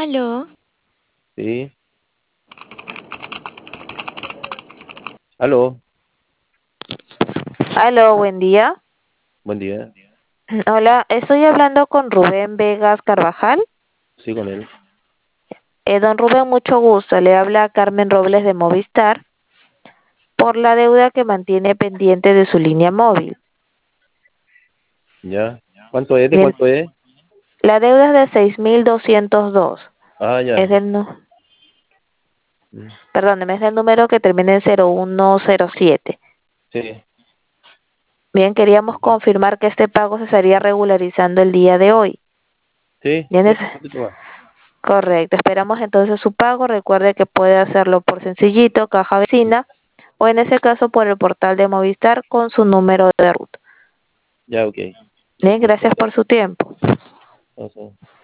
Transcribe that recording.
Aló, Sí, aló, aló, buen día. buen día. Hola, estoy hablando con Rubén Vegas Carvajal. Sí, con él. Don Rubén, mucho gusto. Le habla Carmen Robles de Movistar por la deuda que mantiene pendiente de su línea móvil. Ya. ¿Cuánto es? ¿De Bien, cuánto es? la deuda es de 6.202. Ah, Es ya. del, Mm, perdóneme, es del número que termina en 0107. sí, Bien, queríamos ya. confirmar que este pago se estaría regularizando el día de hoy. Sí, Bien, sí, ratito más. correcto. Esperamos entonces su pago. Recuerde que puede hacerlo por Sencillito, Caja Vecina o en ese caso por el portal de Movistar con su número de ruta. Ya, ok. Bien, Muchas gracias por gracias. su tiempo. Ajá.